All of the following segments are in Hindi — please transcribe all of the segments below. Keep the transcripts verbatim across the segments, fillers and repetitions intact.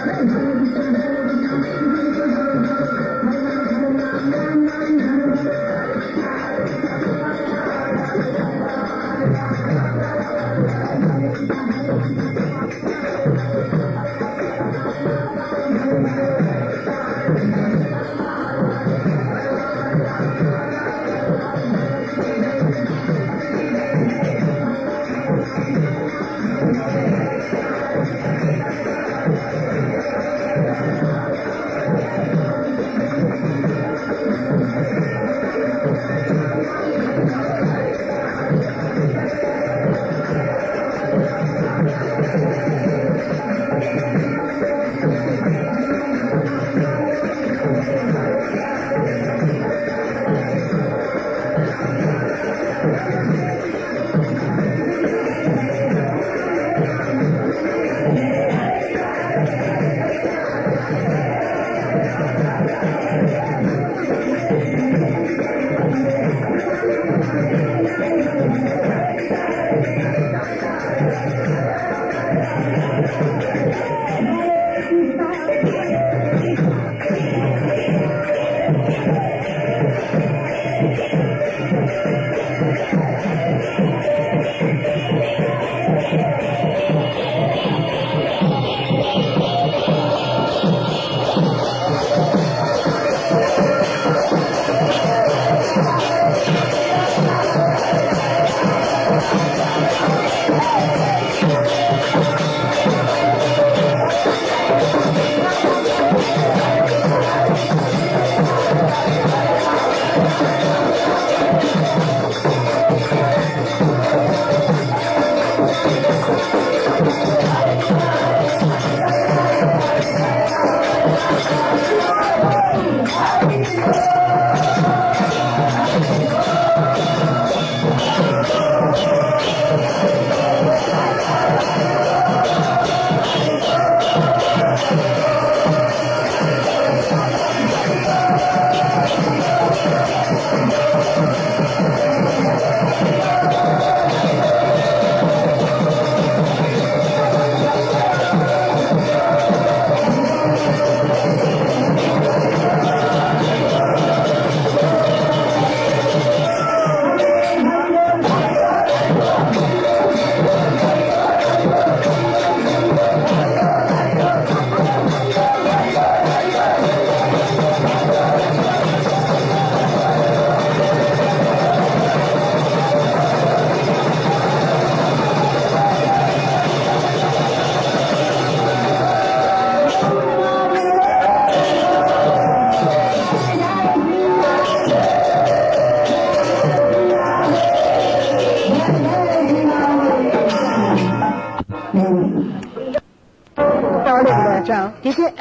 ठीक है।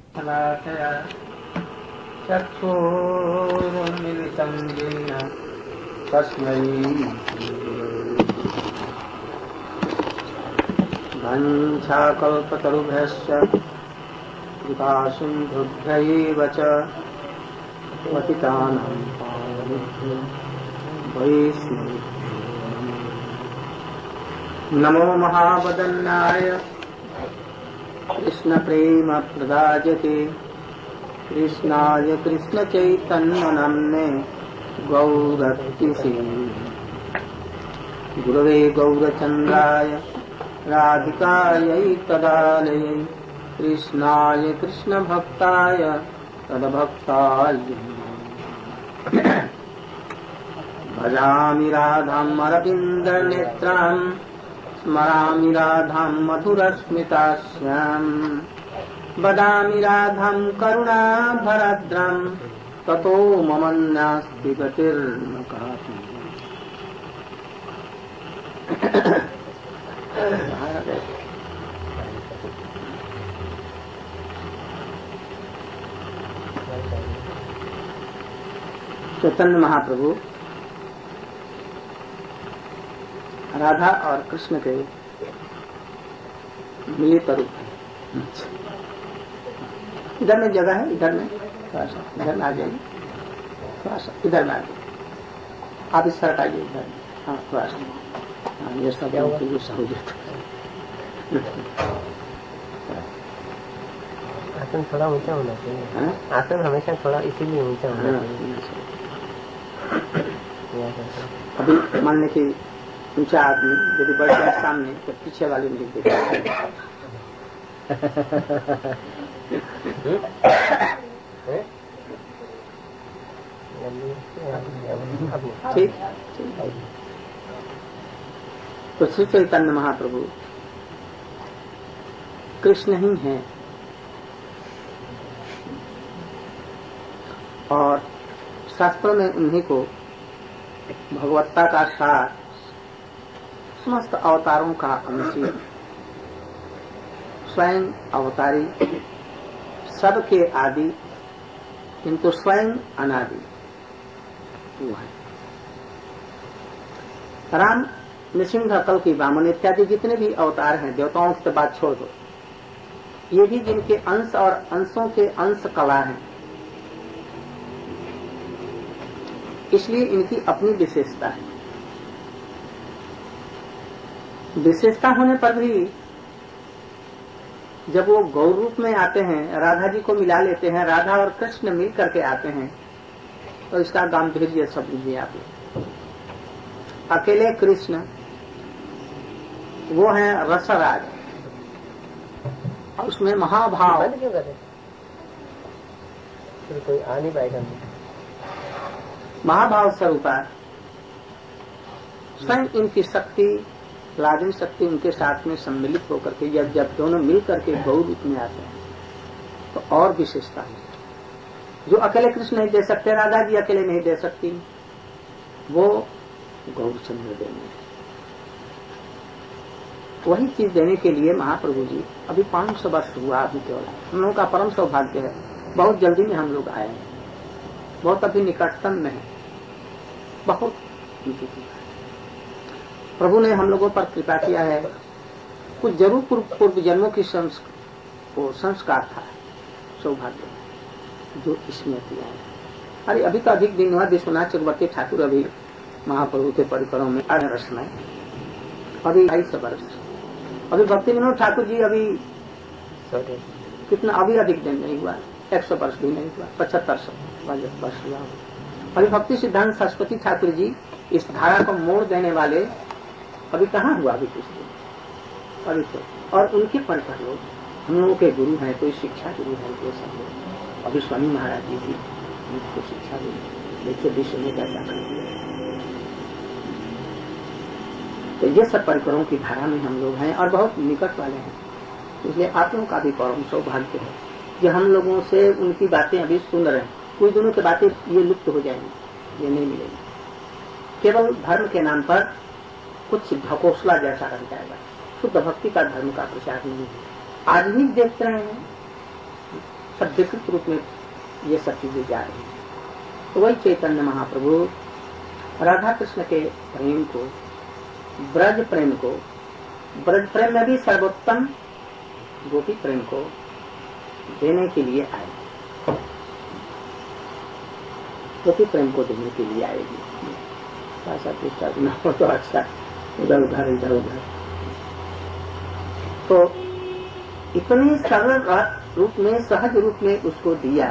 चक्षुरुन्मिलितं येन तस्मै वाञ्छाकल्पतरुभ्यश्च कृपासिन्धुभ्यैव च पतितानां पावनेभ्यो वैष्णवेभ्यो नमो महावदन्नाय कृष्ण प्रेम प्रदायते कृष्णाय कृष्ण चैतन्य नाम्ने गौरतिसे गुरवे गौरचन्द्राय राधिकायै तदालये कृष्णाय कृष्ण भक्ताय तद्भक्ताय भजामि राधाम् अरविन्दनेत्राम् स्मरामि राधाम् मधुरस्मितास्याम् वदामि राधाम् करुणाभरद्राम् ततो मम नास्ति गतिर्न कापि। चैतन्य महाप्रभु राधा और कृष्ण के मिलित रूप है। इधर में जगह है, इधर में थोड़ा सा इधर में आ जाइए, थोड़ा सा इधर में आ जाइए, आप इस तरफ आइए इधर। हाँ थोड़ा सा, हाँ ये सब सहूलियत। आसन थोड़ा ऊंचा होना चाहिए। आसन हमेशा थोड़ा इसीलिए ऊंचा होना चाहिए। अभी मान लें कि ऊंचा आदमी यदि बढ़ जाए सामने तो पीछे वाले में लिख देगा। ठीक ठीक। तो श्री चैतन्य महाप्रभु कृष्ण ही हैं और शास्त्रों में उन्हीं को भगवत्ता का सार, समस्त अवतारों का अंशी, स्वयं अवतारी, सबके आदि किंतु स्वयं अनादि वो है। राम, नृसिंह, कल की वामन इत्यादि जितने भी अवतार हैं, देवताओं की तो बात छोड़ दो, ये भी जिनके अंश और अंशों के अंश कला हैं, इसलिए इनकी अपनी विशेषता है। विशेषता होने पर भी जब वो गौर रूप में आते हैं, राधा जी को मिला लेते हैं, राधा और कृष्ण मिल करके आते हैं, तो इसका गांधीर्य सब लीजिए आप। अकेले कृष्ण वो हैं रसराज, और उसमें महाभाव। क्यों करे? फिर कोई आ नहीं पाएगा। महाभाव स्वरूपा स्वयं इनकी शक्ति, लाजन शक्ति उनके साथ में सम्मिलित होकर के जब जब दोनों मिल करके गौर रूप में आते हैं तो और विशेषता है जो अकेले कृष्ण नहीं दे सकते, राधा जी अकेले नहीं दे सकती, वो गौरचंद्र देंगे। वही चीज देने के लिए महाप्रभु जी अभी पांच सौ वर्ष हुआ, अभी केवल हम लोगों का परम सौभाग्य है, बहुत जल्दी में हम लोग आए हैं, बहुत अभी निकटतम में है, बहुत प्रभु ने हम लोगों पर कृपा किया है। कुछ जरूर पूर्व, पूर्व जन्मों की संस, वो संस्कार था, सौभाग्य जो इसमें किया है। अरे अभी तो अधिक दिन हुआ, विश्वनाथ चक्रवर्ती ठाकुर अभी महाप्रभु के परिकरों में रस में अभी ढाई सौ वर्ष, अभी भक्ति विनोद ठाकुर जी अभी कितना, अभी अधिक दिन नहीं हुआ, एक सौ वर्ष भी नहीं हुआ, पचहत्तर सौ वर्ष हुआ। अभी भक्ति सिद्धांत सरस्वती ठाकुर जी इस धारा को मोड़ देने वाले अभी कहाँ हुआ, अभी कुछ दिन अभी तो, और उनके परिकर लोग हम लोगों के गुरु हैं, कोई शिक्षा गुरु है, कोई सब लोग। अभी स्वामी महाराज जी भी उनको शिक्षा गुरु, देखिए विश्व में कैसा कर दिया। तो ये सब परिकरों की धारा में हम लोग हैं और बहुत निकट वाले हैं, इसलिए आप लोगों का भी परम सौभाग्य है कि हम लोगों से उनकी बातें अभी सुन रहे हैं। कुछ दिनों की बातें ये लुप्त हो जाएंगी, ये नहीं मिलेगी, केवल धर्म के नाम पर कुछ ढकोसला जैसा रह जाएगा, शुद्ध भक्ति का धर्म का प्रचार नहीं है। आज भी देखते रहे हैं सब विकृत रूप में ये सब चीजें जा रही है। तो वही चैतन्य महाप्रभु राधा कृष्ण के प्रेम को, ब्रज प्रेम को, ब्रज प्रेम में भी सर्वोत्तम गोपी प्रेम को देने के लिए आए, गोपी प्रेम को देने के लिए आएगी। ऐसा पूछता हो तो अच्छा, इधर उधर इधर उधर, तो इतने सरल रूप में, सहज रूप में उसको दिया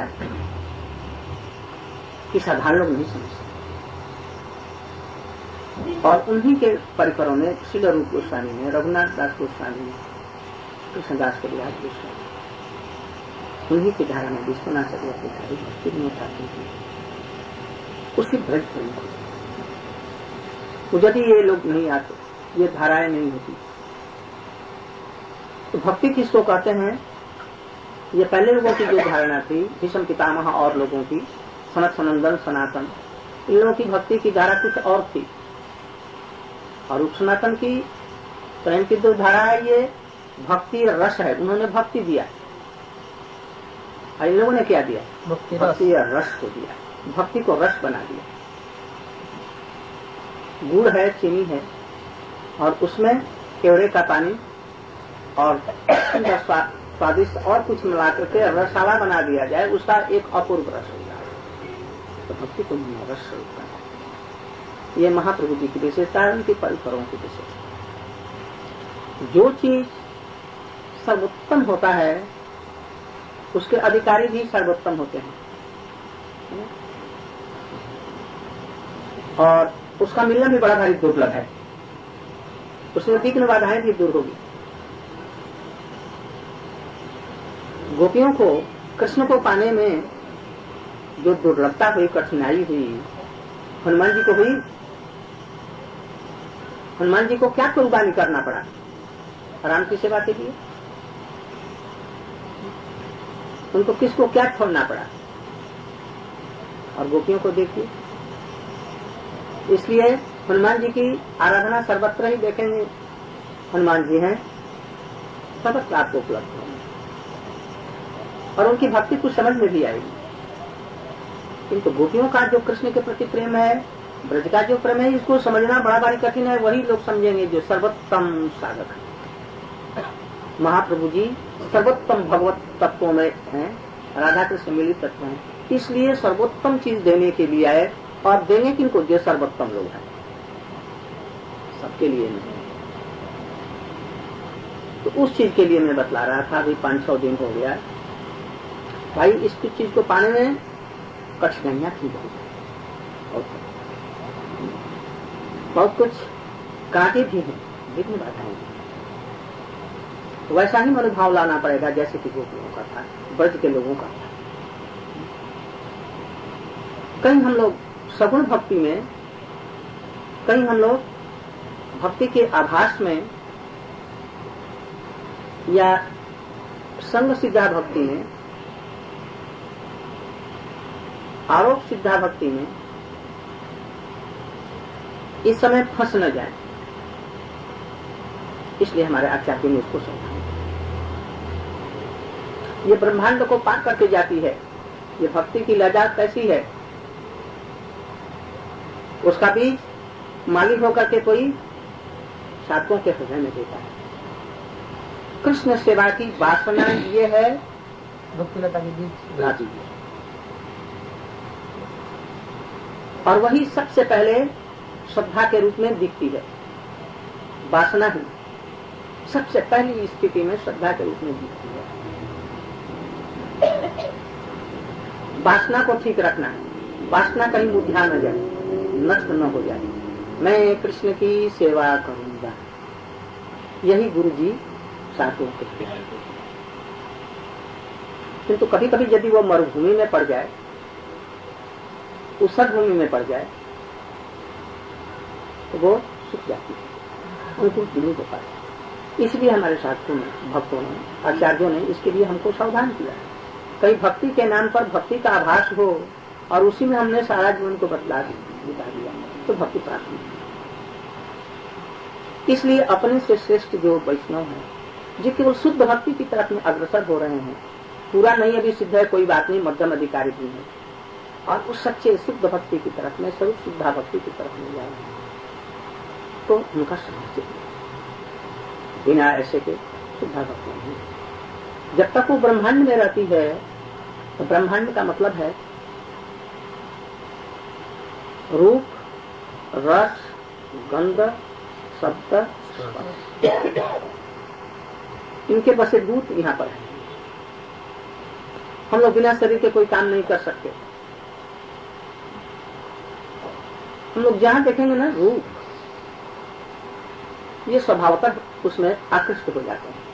कि साधारण लोग नहीं समझ सकते। और उन्हीं के परिकरों में श्रील रूप गोस्वामी ने, रघुनाथ दास गोस्वामी ने, कृष्णदास कविराज गोस्वामी, उन्हीं की धारा में विश्वनाथ चक्रवर्ती ठाकुर, भक्ति विनोद ठाकुर, उसी ब्रज प्रेम को, यदि ये लोग नहीं आते, ये धाराएं नहीं होती, तो भक्ति किसको कहते हैं? ये पहले लोगों की जो धारणा थी, भीष्म पितामह और लोगों की, सनत सनंदन सनातन, इन लोगों की भक्ति की धारा कुछ और थी, और उप सनातन की प्रेम की जो धारा है ये भक्ति रस है, उन्होंने भक्ति दिया, और इन लोगों ने क्या दिया? भक्ति भक्ति रस, रस को दिया, भक्ति को रस बना दिया। गुड़ है, चीनी है, और उसमें केवड़े का पानी और स्वादिष्ट और कुछ मिला करके रसाला बना दिया जाए, उसका एक अपूर्व रस हो जाए, तो भक्ति को रस होता है। ये महाप्रभु जी की विशेषता है, उनके परिकरों की विशेषता। जो चीज सर्वोत्तम होता है उसके अधिकारी भी सर्वोत्तम होते हैं और उसका मिलना भी बड़ा भारी दुर्लभ है। उसमें विघ्न बाधाएं भी दूर होगी। गोपियों को कृष्ण को पाने में जो दुर्लभता हुई, कठिनाई हुई, हनुमान जी को हुई। हनुमान जी को क्या कुर्बानी करना पड़ा राम की सेवा के लिए? उनको किसको क्या छोड़ना पड़ा? और गोपियों को देखिए। इसलिए हनुमान जी की आराधना सर्वत्र ही देखेंगे, हनुमान जी हैं, सर्वत्र आपको उपलब्ध होंगे और उनकी भक्ति कुछ समझ में भी आएगी। किंतु गोपियों का जो कृष्ण के प्रति प्रेम है, ब्रज का जो प्रेम है, इसको समझना बड़ा भारी कठिन है। वही लोग समझेंगे जो सर्वोत्तम साधक है। महाप्रभु जी सर्वोत्तम भगवत तत्वों में हैं, राधा कृष्ण मिलित तत्व हैं, इसलिए सर्वोत्तम चीज देने के लिए आए। और देंगे किनको? जो सर्वोत्तम लोग हैं, सबके लिए नहीं। तो उस चीज के लिए मैं बतला रहा था। अभी पांच छह दिन हो गया भाई, इस चीज को पाने में कठिनाइयां थी बहुत, बहुत कुछ कांटे भी हैं, विघ्न बाधाएं। वैसा ही मनोभाव लाना पड़ेगा जैसे कि गोपियों का था, ब्रज के लोगों का था। कहीं हम लोग सगुण भक्ति में, कहीं हम लोग भक्ति के आभास में या संग सिद्धा भक्ति में, आरोप सिद्धा भक्ति में इस समय फंस न जाए, इसलिए हमारे आचार्य ने इसको समझाया। ये ब्रह्मांड को पार करके जाती है। ये भक्ति की लजात कैसी है, उसका बीज मालिक होकर के कोई साधकों के हृदय में देता है। कृष्ण सेवा की वासना ये है, भक्तिलता के बीज राजी है। और वही सबसे पहले श्रद्धा के रूप में दिखती है। वासना ही सबसे पहली स्थिति में श्रद्धा के रूप में दिखती है। वासना को ठीक रखना है, वासना कहीं बुद्धिया न जाए, नष्ट न हो जाए। मैं कृष्ण की सेवा करूंगा, यही गुरु जी साधुओं को कहते हैं। किंतु कभी कभी यदि वो मरुभूमि में पड़ जाए, उसद भूमि में पड़ जाए, तो वो सूख जाती है, उनको नहीं हो पाता। इसलिए हमारे साथियों ने, भक्तों ने, आचार्यों ने इसके लिए हमको सावधान किया। कहीं भक्ति के नाम पर भक्ति का आभास हो और उसी में हमने सारा जीवन को बतला बिता दिया, तो भक्ति प्राप्त नहीं। इसलिए अपने से श्रेष्ठ जो वैष्णव है, जो केवल शुद्ध भक्ति की तरफ में अग्रसर हो रहे हैं, पूरा नहीं अभी सिद्ध है, कोई बात नहीं, मध्यम अधिकारी भी है, और उस सच्चे शुद्ध भक्ति की तरफ में, स्वरूप शुद्धा भक्ति की तरफ में जा रहे हैं, तो उनका समझ बिना ऐसे के शुद्धा भक्ति नहीं। जब तक वो ब्रह्मांड में रहती है, तो ब्रह्मांड का मतलब है रूप, रस, गंध, शब्द, इनके बसे दूत यहाँ पर है। हम लोग बिना शरीर के कोई काम नहीं कर सकते। हम लोग जहां देखेंगे ना रूप, ये स्वभावतः उसमें आकृष्ट हो जाते हैं।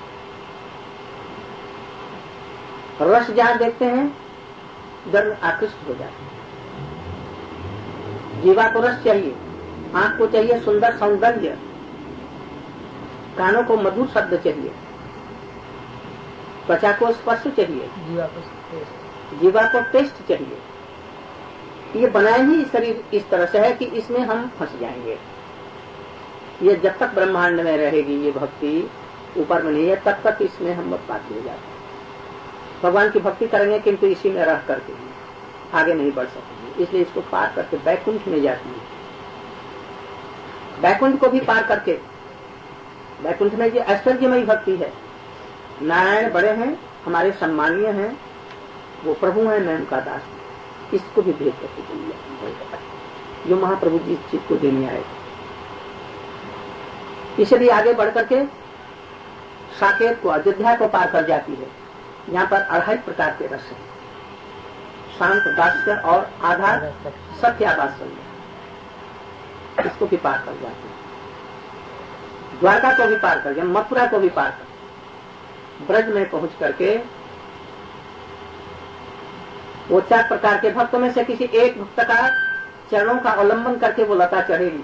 रस जहां देखते हैं, जन्म आकृष्ट हो जाते हैं। जीवा को रस चाहिए, आंख को चाहिए सुंदर सौंदर्य, कानों को मधुर शब्द चाहिए, त्वचा को स्पर्श चाहिए, जीवा को टेस्ट, जीवा को टेस्ट चाहिए। ये बनाए ही शरीर इस तरह से है कि इसमें हम फंस जाएंगे। ये जब तक ब्रह्मांड में रहेगी ये भक्ति, ऊपर में नहीं है, तब तक इसमें हम बाकी हो जाते हैं। भगवान की भक्ति करेंगे किंतु इसी में रह करके आगे नहीं बढ़ सकेंगे। इसलिए इसको पार करके बैकुंठ में जाती है। बैकुंठ को भी पार करके, बैकुंठ में ये ऐश्वर्यमयी भक्ति है। नारायण बड़े हैं, हमारे सम्मानीय हैं, वो प्रभु हैं, मैं उनका दास हूं। इसको भी भेद करके दिया जो महाप्रभु जी इस चीज को देने आए। इसलिए आगे बढ़ करके साकेत को, अयोध्या को पार कर जाती है। यहाँ पर अढ़ाई प्रकार के रस हैं, शांत दास्य और आधार सत्या वात्सल्य, इसको भी पार कर जाते हैं। द्वारका को भी पार कर गए, मथुरा को भी पार कर ब्रज में पहुंच करके वो चार प्रकार के भक्तों में से किसी एक भक्त का चरणों का अवलंबन करके वो लता चढ़ेगी।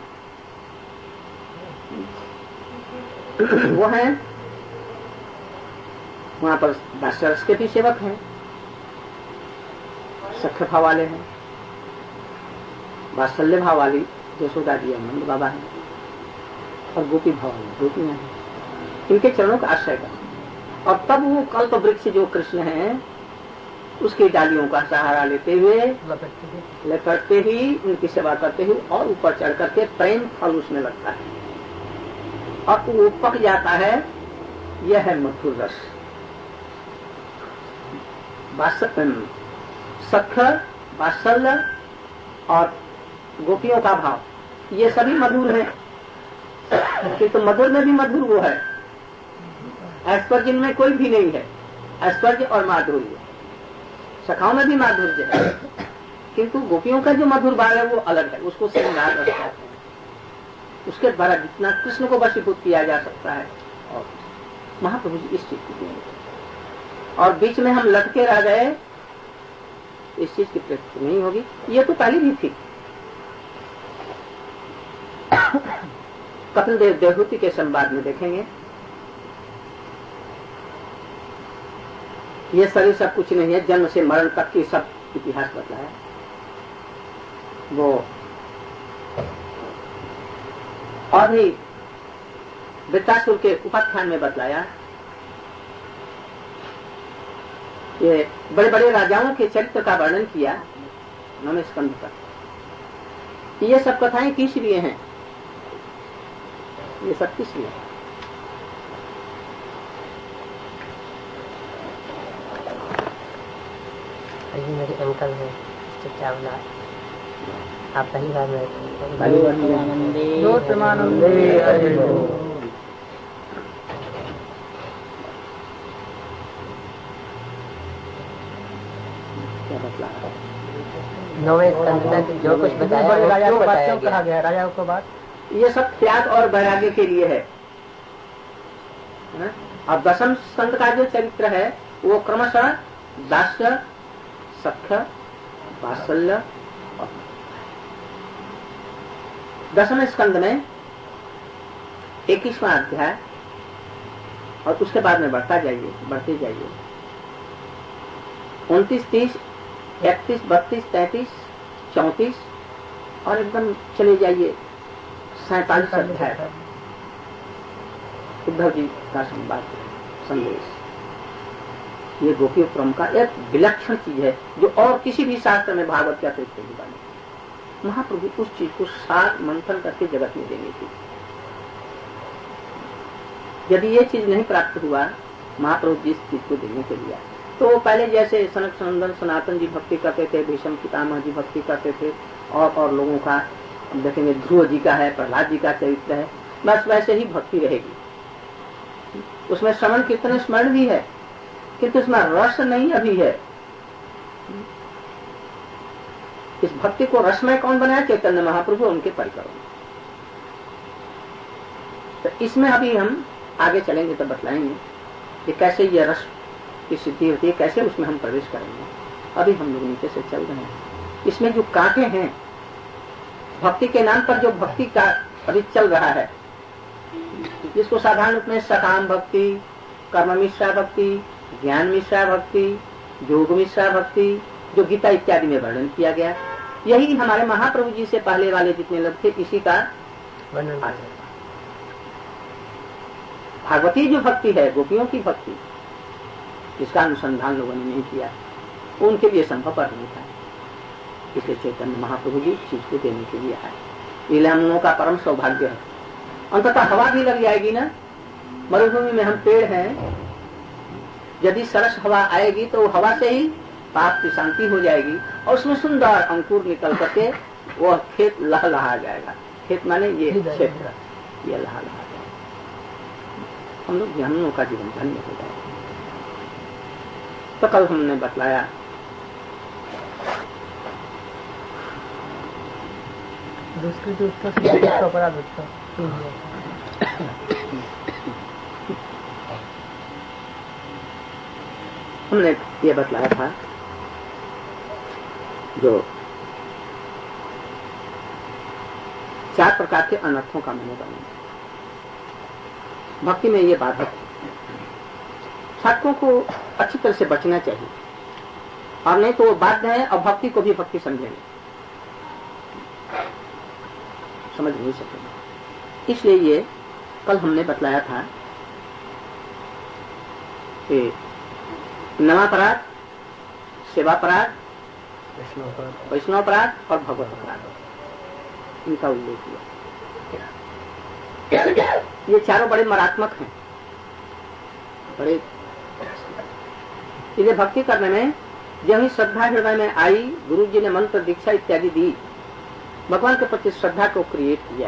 वो है वहां पर दासरस के भी सेवक हैं, सख्य भाव वाले हैं, वात्सल्य भाव वाली यशोदा जी नंद बाबा है, और गोपी भाव वाली गोपियां हैं। इनके चरणों का आश्रय कर, और तब वो कल्प वृक्ष जो कृष्ण है उसकी डालियों का सहारा लेते हुए लपटते ही उनकी सेवा करते हुए और ऊपर चढ़ करके प्रेम फल उसमें लगता है और वो पक जाता है। यह है मधुर रस। सख्य, वात्सल्य और गोपियों का भाव, ये सभी मधुर हैं, किंतु मधुर में भी मधुर वो है, ऐश्वर्य में कोई भी नहीं है। ऐश्वर्य और माधुर्य, सखाओं में भी माधुर्य है, किंतु गोपियों का जो मधुर भाव है वो अलग है, उसको श्रृंगार रस कहते हैं। उसके द्वारा जितना कृष्ण को वशीभूत किया जा सकता है, और महाप्रभु जी इस चीज को देंगे। और बीच में हम लटके रह गए, इस चीज की प्रकृति नहीं होगी। ये तो पहले भी थी। कपिल देव देवहूति के संवाद में देखेंगे, ये शरीर सब कुछ नहीं है, जन्म से मरण तक की सब इतिहास बतलाया। वो और भी वृत्तासुर के उपाख्यान में बतलाया। ये बड़े बड़े राजाओं के चरित्र का वर्णन किया नौवें स्कंध पर। ये सब कथाएं किस लिए हैं? ये सब किस लिए? अजी मेरे अंकल हैं चावला, आप पहली बार में नौवें स्कंद तक जो कुछ बताया राजा को बताया कहा गया, राजा को बात ये सब त्याग और वैराग्य के लिए है। अब दसम स्कंद का जो चरित्र है वो क्रमशः दास्य, सख्य, वात्सल्य। दसवें स्कंद में इक्कीसवां अध्याय, और उसके बाद में बढ़ता जाइए बढ़ते जाइए उनतीस, तीस, इकतीस, बत्तीस, तैतीस, चौतीस और एकदम चले जाइए सैतालीस अध्याय पर उद्धव जी का संवाद संदेश। ये गोपी क्रम का एक विलक्षण चीज है जो और किसी भी शास्त्र में भागवत के अतिरिक्त नहीं बने। महाप्रभु उस चीज को सार मंथन करके जगत में देने की। यदि ये चीज नहीं प्राप्त हुआ, महाप्रभु जिस चीज को देने के लिए, तो वो पहले जैसे सनक सनंदन सनातन जी भक्ति करते थे, भीष्म पितामह जी भक्ति करते थे, और और लोगों का देखेंगे, ध्रुव जी का है, प्रहलाद जी का चरित्र है, बस वैसे ही भक्ति रहेगी। उसमें श्रवण कीर्तन स्मरण भी है, किंतु उसमें रस नहीं अभी है। इस भक्ति को रसमय कौन बनाया? चैतन्य महाप्रभु, उनके परिकरों। तो इसमें अभी हम आगे चलेंगे तो बतलाएंगे कि कैसे ये रस की सिद्धि होती है, कैसे उसमें हम प्रवेश करेंगे। अभी हम लोग नीचे से चल रहे हैं। इसमें जो कांटे हैं भक्ति के नाम पर, जो भक्ति का अभी चल रहा है, जिसको साधारण रूप में सकाम भक्ति, कर्म मिश्रा भक्ति, ज्ञान मिश्रा भक्ति, योग मिश्रा भक्ति, जो गीता इत्यादि में वर्णन किया गया, यही हमारे महाप्रभु जी से पहले वाले जितने लोग थे इसी का वर्णन। भागवती जो भक्ति है, गोपियों की भक्ति, इसका अनुसंधान लोगों ने नहीं किया, उनके लिए संभव पर नहीं था। इसलिए चैतन्य महाप्रभु जी चीज को देने के लिए आए। ये हम लोगों का परम सौभाग्य है। अंततः हवा भी लग जाएगी ना। मरुभूमि में हम पेड़ हैं, यदि सरस हवा आएगी तो हवा से ही पाप की शांति हो जाएगी, और उसमें सुंदर अंकुर निकल करके वह खेत लहलहा जाएगा। खेत माने ये क्षेत्र, ये लहलहा जाएगा। हम लोग हम लोगों का जीवन धन्य हो जाएगा। तो कल हमने बतलाया दुष्कृति उत्तर अपराध उत्तर हमने ये बतलाया था जो चार प्रकार के अनर्थों का मैंने बनाया। भक्ति में ये बाधक है, साधकों को अच्छी तरह से बचना चाहिए, और नहीं तो वो बाध्य है और भक्ति को भी भक्ति समझेंगे, समझ नहीं सकेंगे। इसलिए ये कल हमने बतलाया था कि नमापराध, सेवापराध, वैष्णवपराध और भगवत अपराध, इनका उल्लेख किया। ये चारों बड़े मारात्मक हैं, बड़े। इन्हें भक्ति करने में जब ही श्रद्धा हृदय में आई, गुरु जी ने मंत्र दीक्षा इत्यादि दी, भगवान के प्रति श्रद्धा को क्रिएट किया,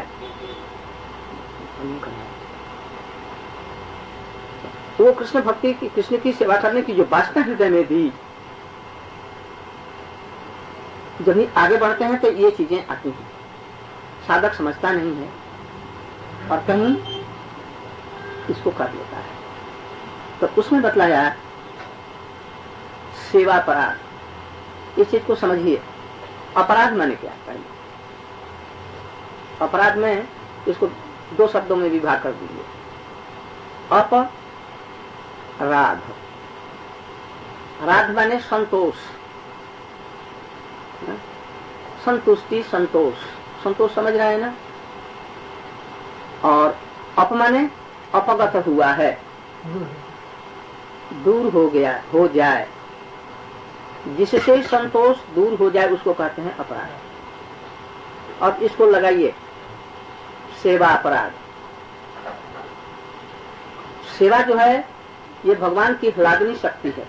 वो कृष्ण भक्ति की, कृष्ण की सेवा करने की जो वासना हृदय में दी, जब ही आगे बढ़ते हैं तो ये चीजें आती हैं। साधक समझता नहीं है और कहीं इसको कर लेता है। तो उसमें बतलाया सेवा अपराध, इस चीज को समझिए। अपराध माने क्या? पहले अपराध में इसको दो शब्दों में विभाग कर दीजिए। अपराध, राध माने संतोष, संतुष्टि, संतोष, संतोष समझ रहे हैं ना। और अप माने अपगत हुआ है, दूर हो गया, हो जाए, जिससे संतोष दूर हो जाए उसको कहते हैं अपराध। और इसको लगाइए सेवा अपराध। सेवा जो है ये भगवान की ह्लादनी शक्ति है।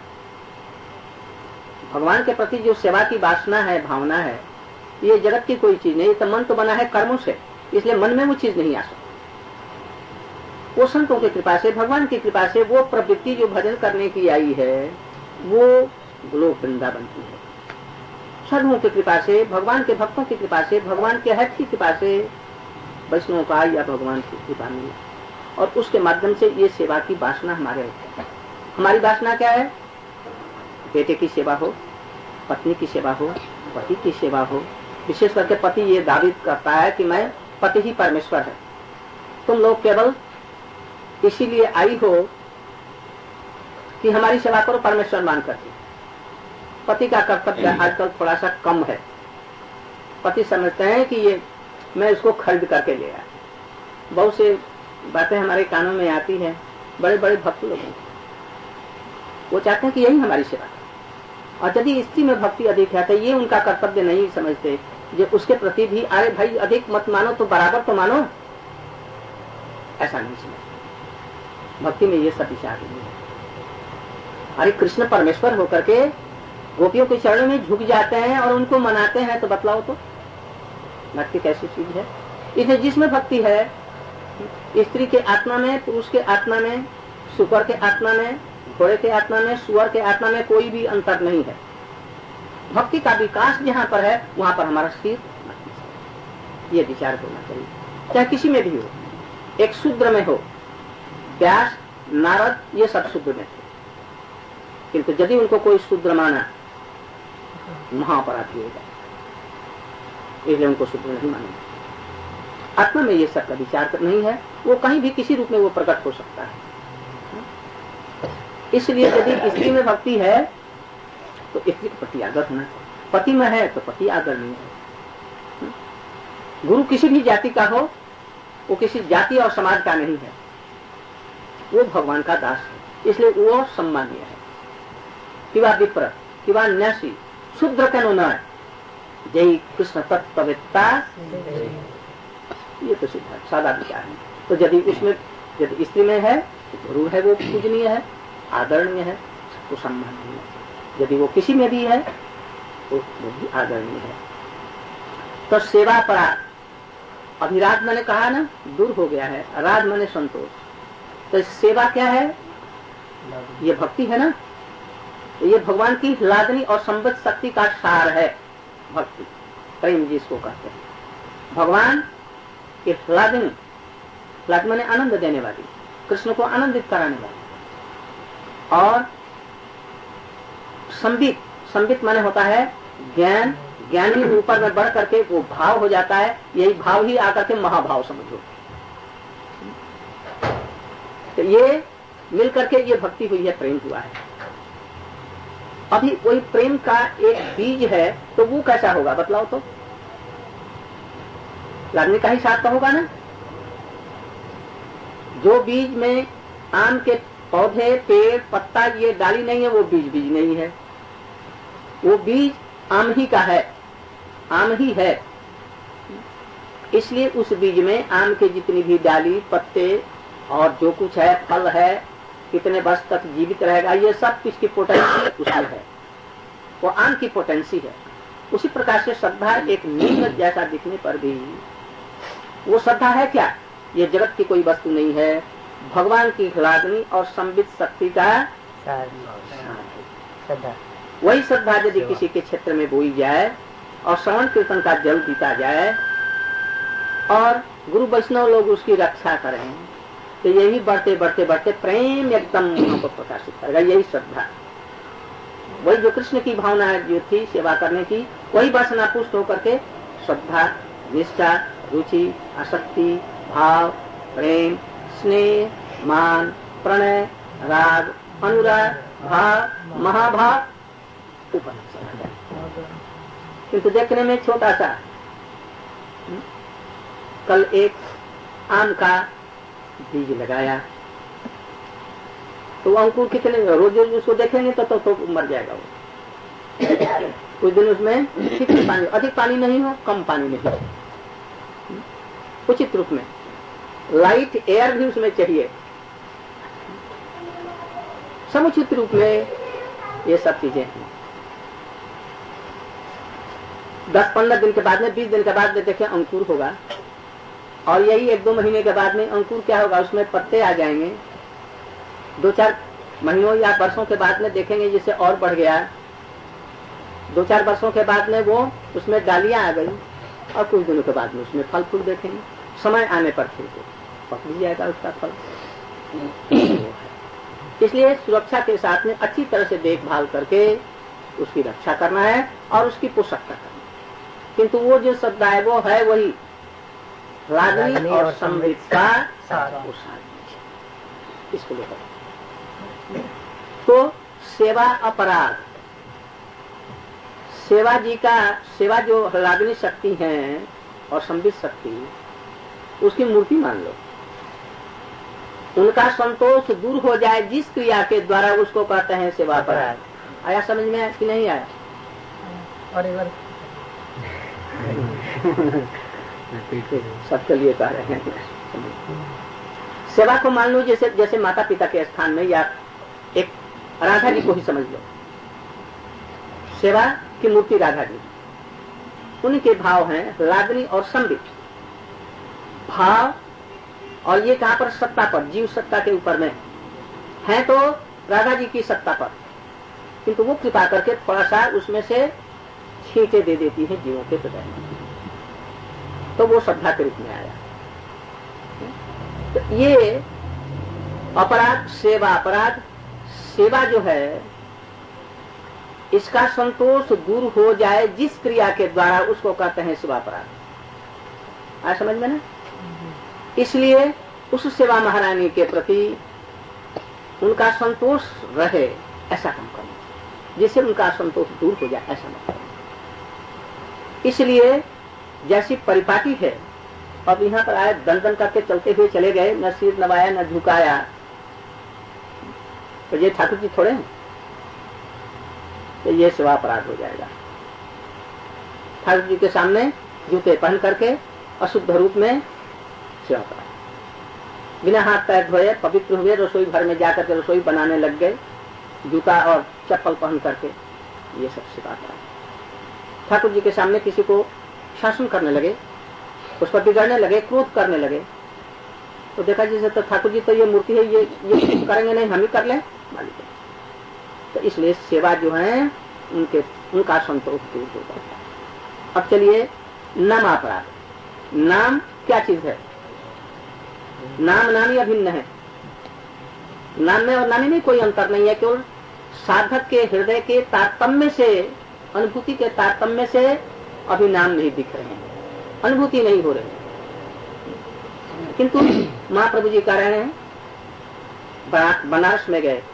भगवान के प्रति जो सेवा की वासना है, भावना है, ये जगत की कोई चीज नहीं, तो मन तो बना है कर्मों से, इसलिए मन में वो चीज नहीं आ सकती। वो संतों की कृपा से, भगवान की कृपा से वो प्रवृत्ति जो भजन करने की आई है वो गोलोक वृंदावन की है। साधुओं की कृपा से, भगवान के भक्तों की कृपा से, भगवान के हक की कृपा से, वैष्णव का या भगवान की कृपा मिली, और उसके माध्यम से ये सेवा की वासना हमारे होती है। हमारी वासना क्या है? बेटे की सेवा हो, पत्नी की सेवा हो, पति की सेवा हो। विशेष करके पति ये दावी करता है कि मैं पति ही परमेश्वर है। तुम लोग केवल इसीलिए आई हो कि हमारी सेवा करो परमेश्वर मान करके। पति का कर्तव्य आजकल थोड़ा सा कम है। पति समझते हैं कि ये मैं इसको खरीद करके ले आया। बहुत से बातें हमारे कानों में आती है, बड़े बड़े भक्त लोग वो चाहते हैं कि यही हमारी सेवा है। और यदि स्त्री में भक्ति अधिक है तो ये उनका कर्तव्य नहीं समझते, जो उसके प्रति भी अरे भाई अधिक मत मानो तो बराबर तो मानो, ऐसा नहीं समझते। भक्ति में ये सब विचार नहीं है। अरे कृष्ण परमेश्वर होकर के गोपियों के चरणों में झुक जाते हैं और उनको मनाते हैं, तो बतलाओ तो भक्ति कैसी चीज है? इसलिए जिसमें भक्ति है, स्त्री के आत्मा में, पुरुष के आत्मा में, शुकर के आत्मा में, घोड़े के आत्मा में, सुअर के आत्मा में कोई भी अंतर नहीं है। भक्ति का विकास जहाँ पर है वहां पर हमारा सिर, ये विचार होना चाहिए। चाहे किसी में भी हो, एक शूद्र में हो, व्यास, नारद, ये सब शूद्र में थे, किंतु यदि उनको कोई शूद्र माना महापराधी होगा, इसलिए उनको शूद्र नहीं मानेंगे। आत्मा में ये सब का विचार नहीं है, वो कहीं भी किसी रूप में वो प्रकट हो सकता है। इसलिए यदि स्त्री में भक्ति है तो स्त्री के प्रति आदर होना चाहिए, पति में है तो पति आदर नहीं है। गुरु किसी भी जाति का हो, वो किसी जाति और समाज का नहीं है, वो भगवान का दास है, इसलिए वो सम्मानीय है। किवा विप्र, किवा न्यासी, शूद्र के न जय कृष्ण तत्ववेत्ता, ये तो सीधा सादा विचार है। तो यदि उसमें, यदि स्त्री में है तो गुरु है, वो पूजनीय है, आदरणीय है, सबको सम्माननीय है। यदि वो किसी में भी है तो वो भी आदरणीय है। तो सेवा अपराध, अभिराध मैंने कहा ना, दूर हो गया है, राध मैंने संतोष। तो सेवा क्या है? ये भक्ति है ना। तो ये भगवान की लादनी और संबित शक्ति का सार है भक्ति, प्रेम जिसको कहते हैं। भगवान की लादनी, लादनी माने आनंद देने वाली, कृष्ण को आनंदित कराने वाली, और संबित, संबित माने होता है ज्ञान, ज्ञान ही ऊपर में बढ़ करके वो भाव हो जाता है, यही भाव ही आकर के महाभाव समझो। तो ये मिल करके ये भक्ति हुई है, प्रेम हुआ है। अभी कोई प्रेम का एक बीज है तो वो कैसा होगा बतलाओ तो? लादनी का ही साथ तो होगा ना। जो बीज में आम के पौधे, पेड़, पत्ता, ये डाली नहीं है, वो बीज बीज नहीं है, वो बीज आम ही का है, आम ही है। इसलिए उस बीज में आम के जितनी भी डाली, पत्ते और जो कुछ है, फल है, कितने वर्ष तक जीवित रहेगा, ये सब किसकी पोटेंसी उसमें है, वो आम की पोटेंसी है। उसी प्रकार से श्रद्धा एक नीम जैसा दिखने पर भी वो श्रद्धा है क्या? ये जगत की कोई वस्तु नहीं है, भगवान की लादनी और संबित शक्ति का श्रद्धा। वही श्रद्धा यदि किसी के क्षेत्र में बोई जाए और श्रवण कीर्तन का जल पीता जाए और गुरु वैष्णव लोग उसकी रक्षा करें, तो यही बढ़ते बढ़ते बढ़ते प्रेम एकदम को प्रकाशित करेगा। यही श्रद्धा, वही जो कृष्ण की भावना जो थी सेवा करने की, वही वासना पुष्ट होकर के श्रद्धा, निष्ठा, रुचि, आसक्ति, भाव, प्रेम, स्नेह, मान, प्रणय, राग, अनुराग, भाव, महाभाव ऊपर। किंतु देखने में छोटा सा। कल एक आम का बीज लगाया तो अंकुर कितने, रोज रोज उसको देखेंगे तो तो, तो मर जाएगा वो। कुछ दिन उसमें ठीक पानी, अधिक पानी नहीं हो, कम पानी नहीं हो, उचित रूप में लाइट एयर भी उसमें चाहिए, समुचित रूप में ये सब चीजें हैं। दस पंद्रह दिन के बाद में, बीस दिन के बाद में देखें अंकुर होगा, और यही एक दो महीने के बाद में अंकुर क्या होगा, उसमें पत्ते आ जाएंगे। दो चार महीनों या वर्षों के बाद में देखेंगे जिससे और बढ़ गया, दो चार वर्षों के बाद में वो उसमें डालियां आ गई, और कुछ दिनों के बाद में उसमें फल फूल देखेंगे। समय आने पर फिर पक भी जाएगा उसका फल। इसलिए सुरक्षा के साथ में अच्छी तरह से देखभाल करके उसकी रक्षा करना है और उसकी पोषकता करना। किंतु वो जो श्रद्धा है वो है वही लादनी और संबित का इसको लेकर। तो सेवा अपराध, सेवा जी का, सेवा जो लादनी शक्ति है और संबित शक्ति, उसकी मूर्ति मान लो। उनका संतोष दूर हो जाए जिस क्रिया के द्वारा, उसको कहते हैं सेवा अपराध। आया समझ में कि नहीं आया? और एक बार सबके लिए कह रहे हैं। सेवा को मान लो जैसे जैसे माता पिता के स्थान में, या एक राधा जी को ही समझ लो, सेवा की मूर्ति राधा जी, उनके भाव हैं लादनी और संबित भाव। और ये कहां पर? सत्ता पर, जीव सत्ता के ऊपर में है, तो राधा जी की सत्ता पर, किंतु वो कृपा करके थोड़ा सा उसमें से छींटे दे देती है जीवों के हृदय में, तो वो श्रद्धा के रूप में आया। तो ये अपराध, सेवा अपराध, सेवा जो है इसका संतोष दूर हो जाए जिस क्रिया के द्वारा, उसको कहते हैं सेवा अपराध। आया समझ में ना? इसलिए उस सेवा महारानी के प्रति उनका संतोष रहे, ऐसा काम करना, जिससे उनका संतोष दूर हो जाए, ऐसा मत करना। इसलिए जैसी परिपाटी है, अब यहाँ पर आए दंडन करके चलते हुए चले गए, न सिर नवाया न झुकाया, तो ये ठाकुर जी थोड़े हैं, तो ये सेवा अपराध हो जाएगा। ठाकुर जी के सामने जूते पहन करके अशुद्ध रूप में सेवा अपराध, बिना हाथ पैर धोए पवित्र हुए रसोई घर में जाकर के रसोई बनाने लग गए, जूता और चप्पल पहन करके, ये सब सेवा अपराध। ठाकुर जी के सामने किसी को शासन करने लगे, उस पर बिगड़ने लगे, क्रोध करने लगे, तो देखा जैसे तो ठाकुर जी तो ये मूर्ति है, ये ये करेंगे नहीं, हम ही कर लें, तो इसलिए सेवा जो है उनके उनका संतोष दूर हो जाता है। अब चलिए नामापराध। नाम क्या चीज है? नाम नामी अभिन्न है। नाम में और नामी में कोई अंतर नहीं है, केवल साधक के हृदय के तारतम्य से, अनुभूति के तारतम्य से अभी नाम नहीं दिख रहे हैं, अनुभूति नहीं हो रही। किंतु महाप्रभु जी कह रहे हैं, बनारस में गए,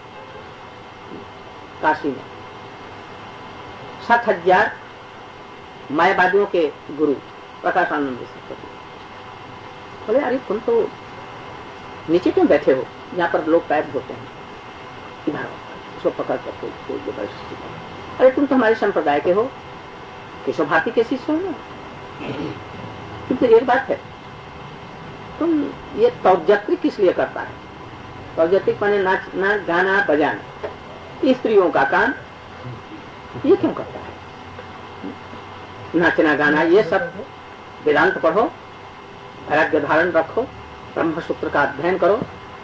काशी में सात हजार मायावादियों के गुरु प्रकाशानंद सरस्वती बोले, अरे तुम तो नीचे क्यों बैठे हो जहाँ पर लोग पैर धोते हैं, इधर इसको पकड़ कर कोई जबरदस्ती। अरे तुम तो हमारे संप्रदाय के हो, केशव भारती के शिष्य हो ना। किंतु एक बात है, तुम ये तौजत्रिक किस लिए करता है? तौजत्रिक माने नाचना गाना बजाना, स्त्रियों का काम, ये क्यों करता है? नाचना गाना ये सब, वेदांत पढ़ो, वैराग्य धारण रखो, ब्रह्म सूत्र का अध्ययन करो।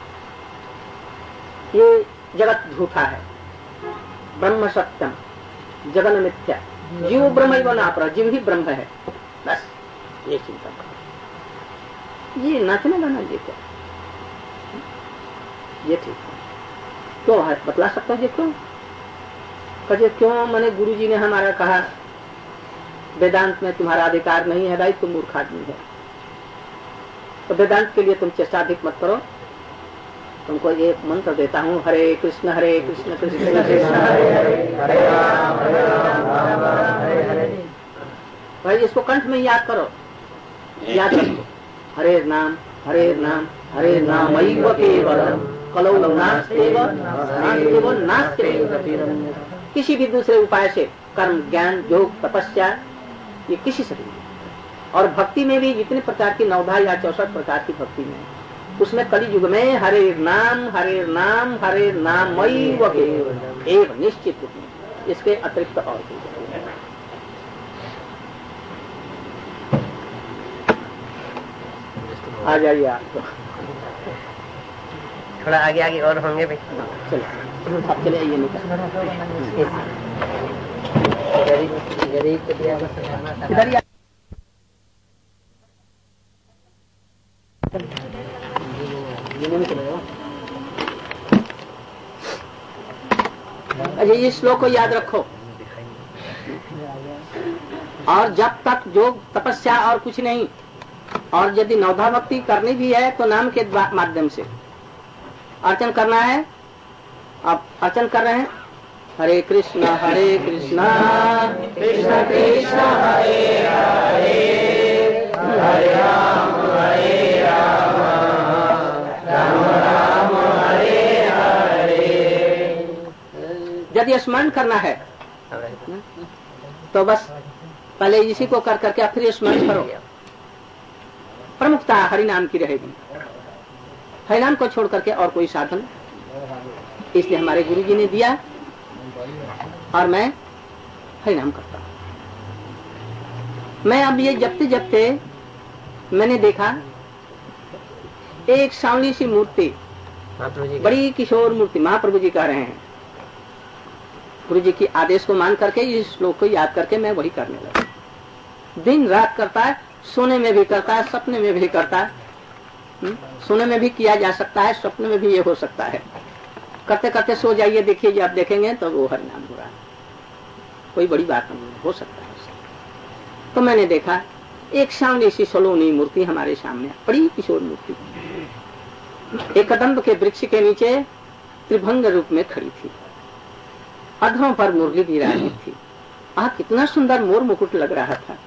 ये जगत झूठा है, ब्रह्म सत्यम जगन मिथ्या, जीव ब्रह्म ही बना पर जीव ही ब्रह्म है, बस ये चिंता करो। ये नाचना गाना ये क्या, ये ठीक है क्यों है? बतला सकता है क्यों? कहे क्यों? मैंने गुरु जी ने हमारा कहा वेदांत में तुम्हारा अधिकार नहीं है। भाई तुम मूर्ख आदमी है, तो वेदांत के लिए तुम चेष्टा अधिक मत करो। तुमको एक मंत्र देता हूँ, हरे कृष्ण हरे कृष्ण कृष्ण कृष्ण हरे हरे, हरे राम हरे राम राम राम हरे हरे। भाई इसको कंठ में याद करो, याद रखो, हरे नाम हरे नाम हरे नाम केवलम कलौ नास्तेव नास्तेव नास्तेव। किसी भी दूसरे उपाय से, कर्म ज्ञान योग तपस्या, ये किसी से नहीं। और भक्ति में भी जितने प्रकार की नवधा या चौसठ प्रकार की भक्ति में, उसमें कली युग में हरे नाम हरे नाम हरे नाम मई व केवल निश्चित रूप में, इसके अतिरिक्त और आ जाइए आप थोड़ा आगे आगे और होंगे भी। चलो आप चले आइए निकल गरीब को दिया इधर। अच्छा ये श्लोक को याद रखो। और जब तक योग तपस्या और कुछ नहीं, और यदि नवधा भक्ति करनी भी है तो नाम के माध्यम से अर्चन करना है। आप अर्चन कर रहे हैं, हरे कृष्णा हरे कृष्णा कृष्ण कृष्ण हरे हरे, हरे राम हरे राम राम राम हरे हरे। यदि स्मरण करना है तो बस पहले इसी को कर करके फिर स्मरण करो। प्रमुखता हरिनाम की रहेगी, हरिनाम को छोड़ करके और कोई साधन, इसलिए हमारे गुरु जी ने दिया और मैं हरिनाम करता हूँ। मैं अब ये जपते जपते मैंने देखा एक सांवली सी मूर्ति, बड़ी किशोर मूर्ति, महाप्रभु जी कह रहे हैं। गुरु जी की आदेश को मान करके इस श्लोक को याद करके मैं वही करने लगा। दिन रात करता है, सोने में भी करता है, सपने में भी करता है। सोने में भी किया जा सकता है, सपने में भी ये हो सकता है। करते करते सो जाइए, देखिए जब देखेंगे तो वो हरिनाम हो रहा है, कोई बड़ी बात नहीं, हो सकता है। तो मैंने देखा एक सांवली सी सलोनी मूर्ति हमारे सामने, बड़ी किशोर मूर्ति, एक कदम्ब के वृक्ष के नीचे त्रिभंग रूप में खड़ी थी, अधरों पर मुरली विराजित थी। आह कितना सुंदर मोर मुकुट लग रहा था।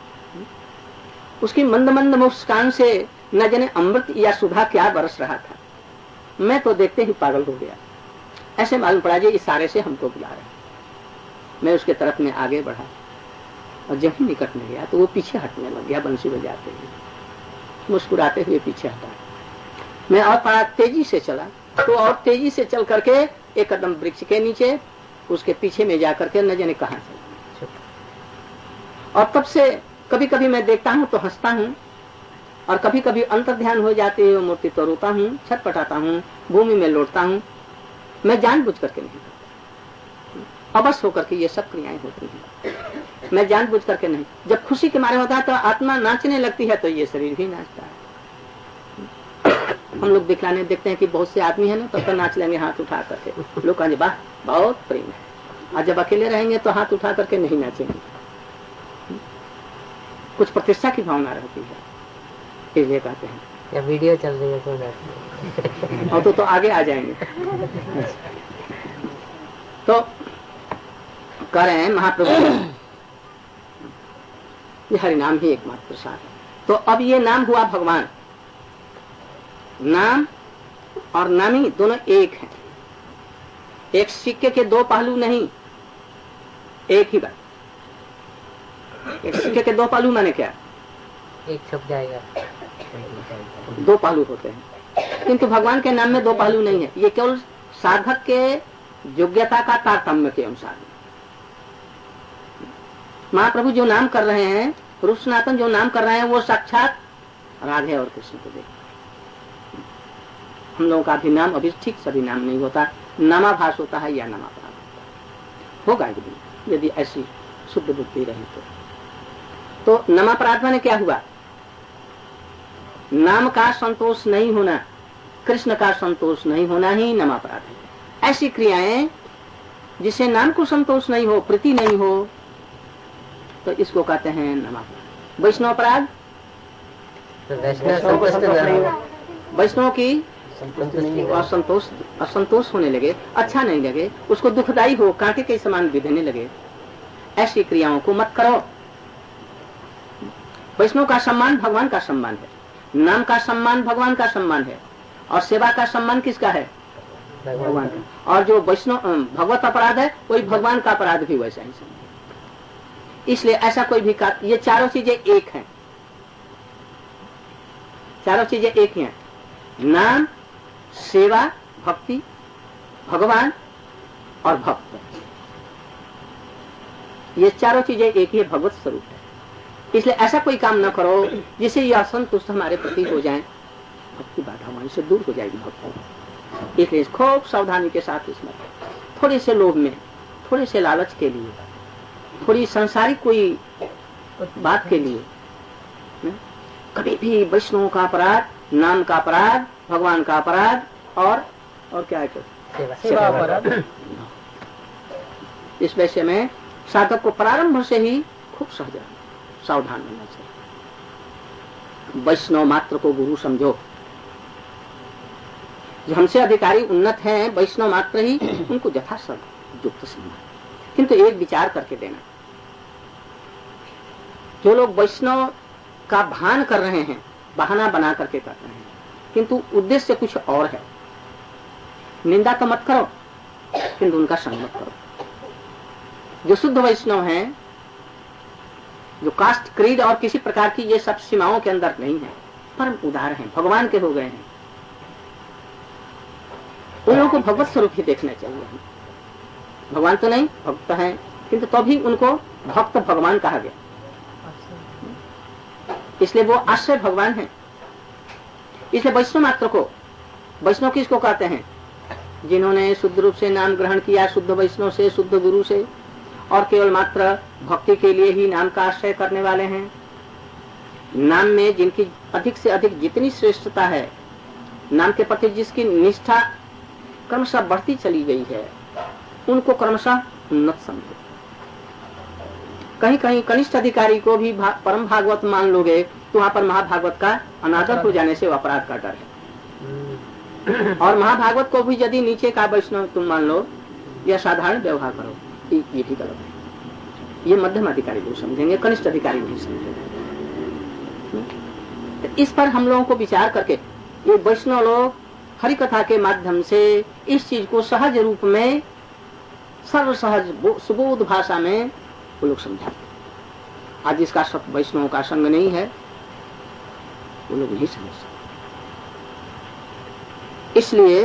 उसकी मंद मंद मुस्कान से न जाने अमृत या सुधा क्या बरस रहा था। मैं तो देखते ही पागल हो गया। ऐसे मालूम पड़ा जी इशारे से हमको बुला रहे। मैं उसके तरफ में आगे बढ़ा और जब ही निकट में गया तो वो पीछे हटने लग गया, बंसी बजाते हुए, मुस्कुराते हुए पीछे हटा। मैं और पारा तेजी से चला तो और तेजी से चल करके एक कदम वृक्ष के नीचे उसके पीछे में जाकर के न जाने कहां से। और तब से कभी कभी मैं देखता हूं तो हंसता हूं और कभी कभी अंतर्ध्यान हो जाती है मूर्ति तो रोता हूं, छटपटाता हूं, भूमि में लौटता हूं। मैं जानबूझ करके नहीं करता, अवश्य होकर के ये सब क्रियाएं होती हैं। मैं जानबूझ करके नहीं, जब खुशी के मारे होता है तो आत्मा नाचने लगती है तो ये शरीर भी नाचता है। हम लोग दिखलाने देखते हैं कि बहुत से आदमी है ना तब तो नाच लेंगे हाथ उठा करके, लोग कहेंगे वाह बहुत प्रेम है, और जब अकेले रहेंगे तो हाथ उठा करके नहीं नाचेंगे, कुछ प्रतिष्ठा की भावना रहती है, इसलिए कहते हैं। या वीडियो चल रही है तो नाचते और तो, तो आगे आ जाएंगे। तो कह रहे हैं महाप्रभु ये हरिनाम ही एकमात्र प्रसाद है। तो अब ये नाम हुआ भगवान, नाम और नामी दोनों एक हैं, एक सिक्के के दो पहलू नहीं, एक ही बात। एक सिक्के के दो पहलू माने क्या? एक छुप जाएगा, दो पहलू होते हैं, किंतु भगवान के नाम में दो पहलू नहीं है। ये केवल साधक के योग्यता का तारतम्य के अनुसार। महाप्रभु जो नाम कर रहे हैं, रूप सनातन जो नाम कर रहे हैं, वो साक्षात राधे और कृष्ण को देख। हम लोगों का भी नाम अभी ठीक सभी नाम नहीं होता, नामाभास होता है या नामापराध होगा एक दिन, यदि ऐसी शुद्ध बुद्धि रही तो। तो नामापराध माने क्या हुआ? नाम का संतोष नहीं होना, कृष्ण का संतोष नहीं होना ही नामापराध है। ऐसी क्रियाएं जिसे नाम को संतोष नहीं हो, प्रीति नहीं हो, तो इसको कहते हैं नामापराध। वैष्णव अपराध, वैष्णव की असंतोष असंतोष होने लगे, अच्छा नहीं लगे, उसको दुखदाई हो, कांटे के समान विधने लगे, ऐसी क्रियाओं को मत करो। वैष्णव का सम्मान भगवान का सम्मान है, नाम का सम्मान भगवान का सम्मान है, और सेवा का सम्मान किसका है? भगवान का। और जो वैष्णव भगवत अपराध है वही भगवान का अपराध भी वैसा ही समझे। इसलिए ऐसा कोई भी का, ये चारों चीजें एक हैं, चारों चीजें एक ही हैं, नाम, सेवा, भक्ति, भगवान और भक्त, ये चारों चीजें एक ही भगवत स्वरूप है। इसलिए ऐसा कोई काम न करो जिससे ये असंतुष्ट हमारे प्रति हो जाए, भक्ति बाधा हमारे से दूर हो जाएगी भक्त। इसलिए खूब सावधानी के साथ इसमें थोड़े से लोभ में, थोड़े से लालच के लिए, थोड़ी संसारिक कोई बात के लिए कभी भी वैष्णव का अपराध, नाम का अपराध, भगवान का अपराध और और क्या है सेवा, सेवा अपराध। इस विषय में साधक को प्रारंभ से ही खूब सहज सावधान होना चाहिए। वैष्णव मात्र को गुरु समझो, जो हमसे अधिकारी उन्नत हैं वैष्णव मात्र ही, उनको यथासंभव युक्त सम्मान, किंतु एक विचार करके देना, जो लोग वैष्णव का भान कर रहे हैं, बहाना बना करके कर रहे हैं, किंतु उद्देश्य कुछ और है, निंदा तो मत करो किंतु उनका संग मत करो। जो शुद्ध वैष्णव हैं, जो कास्ट, क्रीड और किसी प्रकार की ये सब सीमाओं के अंदर नहीं है, परम उदार हैं, भगवान के हो गए हैं, उन लोगों को भगवत स्वरूप ही देखना चाहिए। भगवान तो नहीं, भक्त हैं, किंतु तभी तो उनको भक्त भगवान कहा गया, इसलिए वो आश्रय भगवान है। इसलिए वैष्णव मात्र को, वैष्णव किसको कहते हैं? जिन्होंने शुद्ध रूप से नाम ग्रहण किया, शुद्ध वैष्णव से, शुद्ध गुरु से, और केवल मात्र भक्ति के लिए ही नाम का आश्रय करने वाले हैं। नाम में जिनकी अधिक से अधिक जितनी श्रेष्ठता है, नाम के प्रति जिसकी निष्ठा क्रमशः बढ़ती चली गई है, उनको क्रमशः उन्नत समझो। कहीं कहीं कनिष्ठ अधिकारी को भी भा, परम भागवत मान लोगे तो वहाँ पर महाभागवत का अनादर हो जाने से अपराध का डर है। और महाभागवत को भी यदि नीचे का वैष्णव तुम मान लो या साधारण व्यवहार करो, ये भी गलत है। ये मध्यम अधिकारी लोग समझेंगे, कनिष्ठ अधिकारी नहीं समझेंगे। तो इस पर हम लोगों को विचार करके ये वैष्णव लोग हरि कथा के माध्यम से इस चीज को सहज रूप में, सर्व सहज सुबोध भाषा में वो लोग समझाते। आज जिसका सब वैष्णव का संग नहीं है, वो लोग नहीं समझ सकते। इसलिए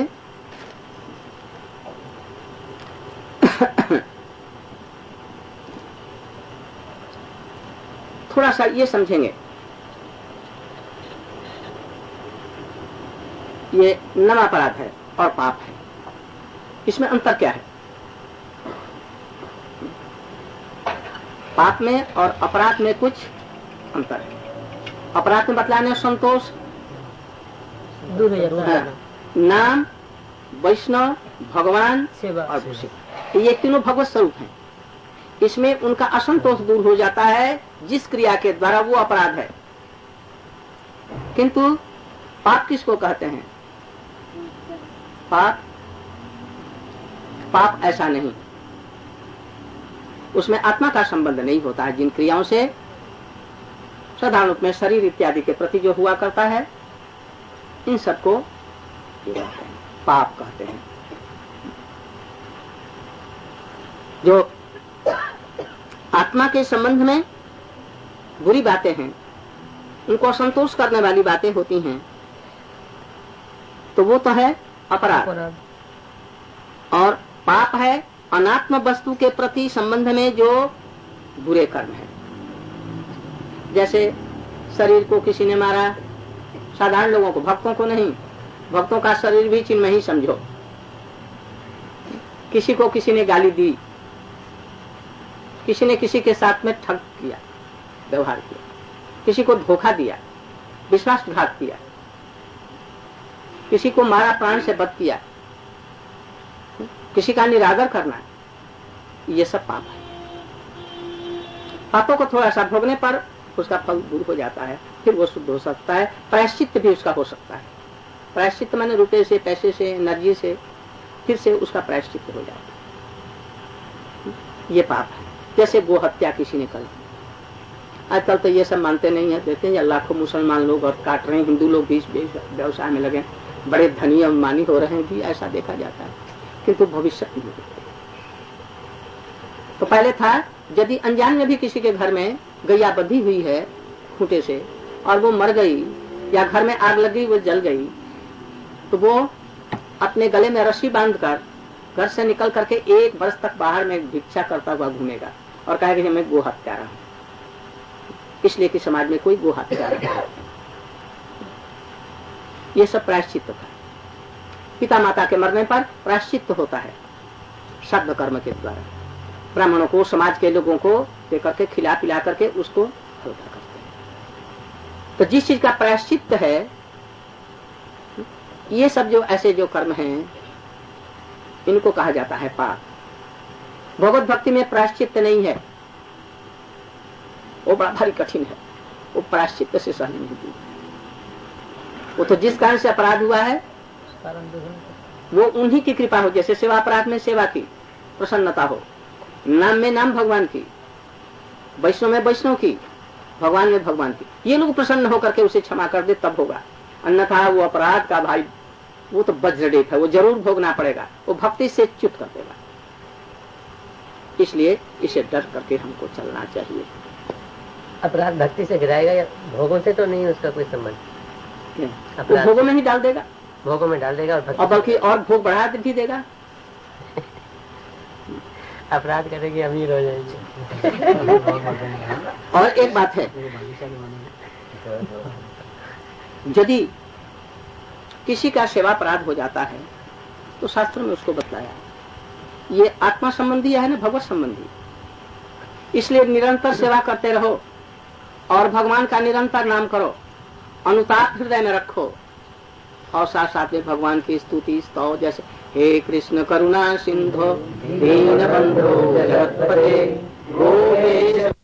थोड़ा सा ये समझेंगे, ये नम अपराध है और पाप है, इसमें अंतर क्या है? पाप में और अपराध में कुछ अंतर है। अपराध में बतलाने संतोष दूर हो जाता है। नाम, वैष्णव, भगवान सेवा और भूषित, ये तीनों भगवत स्वरूप हैं। इसमें उनका असंतोष दूर हो जाता है जिस क्रिया के द्वारा वो अपराध है। किंतु पाप किसको कहते हैं? पाप पाप ऐसा नहीं, उसमें आत्मा का संबंध नहीं होता है। जिन क्रियाओं से साधारण रूप में शरीर इत्यादि के प्रति जो हुआ करता है, इन सबको पाप कहते हैं। जो आत्मा के संबंध में बुरी बातें हैं, उनको असंतोष करने वाली बातें होती हैं, तो वो तो है अपराध। और पाप है अनात्म वस्तु के प्रति संबंध में जो बुरे कर्म है। जैसे शरीर को किसी ने मारा, साधारण लोगों को, भक्तों को नहीं, भक्तों का शरीर भी चिन्ह ही समझो। किसी को किसी ने गाली दी, किसी ने किसी के साथ में ठग किया, व्यवहार किया, किसी को धोखा दिया, विश्वासघात किया, किसी को मारा, प्राण से वध किया, किसी का निरादर करना, ये सब पाप है। पापों को थोड़ा सा भोगने पर उसका फल दूर हो जाता है, फिर वो शुद्ध हो सकता है। प्रायश्चित भी उसका हो सकता है। प्रायश्चित माने रुपए से, पैसे से, एनर्जी से, फिर से उसका प्रायश्चित हो जाता है। ये पाप है। जैसे गो हत्या किसी ने कर दी, आजकल तो ये सब मानते नहीं है, देते हैं लाखों मुसलमान लोग और काट रहे हैं, हिंदू लोग भी इस व्यवसाय में लगे, बड़े धनी अभिमानी हो रहे हैं भी, ऐसा देखा जाता है। किंतु भविष्य नहीं देखते। तो पहले था, यदि अनजान में भी किसी के घर में गैया बंधी हुई है खूंटे से और वो मर गई, या घर में आग लगी वो जल गई, तो वो अपने गले में रस्सी बांधकर घर से निकल करके एक वर्ष तक बाहर में भिक्षा करता हुआ घूमेगा और कहेगा कि मैं गो हत्यारा हूं, इसलिए कि समाज में कोई गो हत्यारा नहीं। ये सब प्रायश्चित होता है। पिता माता के मरने पर प्रायश्चित होता है श्राद्ध कर्म के द्वारा। ब्राह्मणों को, समाज के लोगों को दे करके, खिला पिला करके उसको हल्का करते हैं। तो जिस चीज का प्रायश्चित है, ये सब जो ऐसे जो कर्म हैं, इनको कहा जाता है पाप। भगवत भक्ति में प्रायश्चित नहीं है, वो बड़ा भारी कठिन है, वो प्रायश्चित से सहन नहीं होती। वो तो जिस कारण से अपराध हुआ है वो उन्हीं की कृपा हो। जैसे सेवा अपराध में सेवा की प्रसन्नता हो, नाम में नाम भगवान की, वैष्णव में वैष्णव की, भगवान में भगवान की, ये लोग प्रसन्न होकर के उसे क्षमा कर दे तब होगा। अन्यथा वो अपराध का भाई, वो तो वज्रडेप है, वो जरूर भोगना पड़ेगा, वो भक्ति से च्युत कर देगा। इसलिए इसे डर करके हमको चलना चाहिए। अपराध भक्ति से गिराएगा या भोगों से? तो नहीं, उसका कोई संबंध। वो भोगों में ही डाल देगा, भोगों में डाल देगा और, और बल्कि और भोग बढ़ा भी देगा। अपराध करेंगे अमीर हो जाएंगे। और एक बात है, यदि किसी का सेवा अपराध हो जाता है तो शास्त्र में उसको बतलाया ये आत्मा संबंधी है ना भगवत संबंधी। इसलिए निरंतर सेवा करते रहो और भगवान का निरंतर नाम करो, अनुताप हृदय में रखो, और साथ साथ में भगवान की स्तुति स्तव, जैसे हे कृष्ण करुणा सिंधु दीन बंधु जगतपते गोपेश